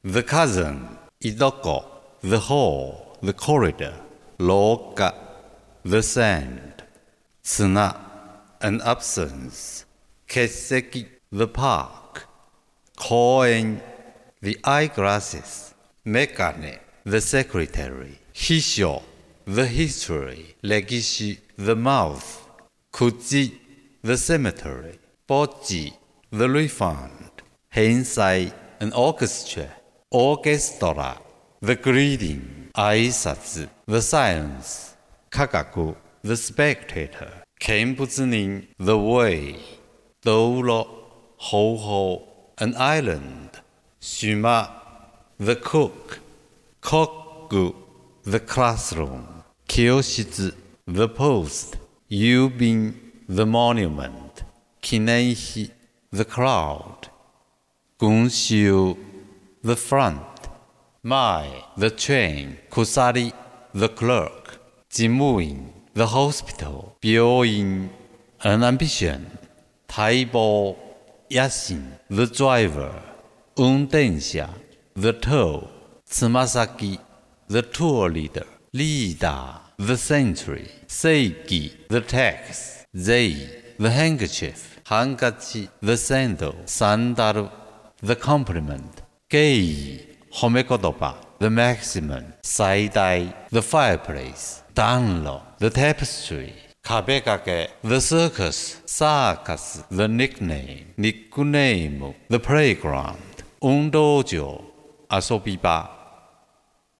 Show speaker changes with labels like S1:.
S1: The cousin, idoko, the hall, the corridor, loka, the sand, tsuna, an absence, kesseki, the park, koen, the eyeglasses, mekane, the secretary, hisho, the history, legishi, the mouth, kuji, the cemetery, boji, the refund, hensai, an orchestra, the greeting, aisatsu, the silence, kagaku, the spectator, kenbutsunin, the way, douro, ho, an island, shuma, the cook, koku, the classroom, kyoshitsu, the post, yubin, the monument, kineishi, the crowd, gunshu, the front, mai, the train, kusari, the clerk, jimuin, the hospital, byoin, an ambition, taibo, yasin, the driver, undensha, the tow, tsumasaki, the tour leader, Lida, the century, Seiki, the tax, Zei, the handkerchief, Hankachi, the sandal, Sandaru, the compliment, Gei, Homekodoba, the maximum, Saidai, the fireplace, Danlo, the tapestry, Kabekake, the circus, Sakas, the nickname, Nickname, the playground, Undojo, Asobiba,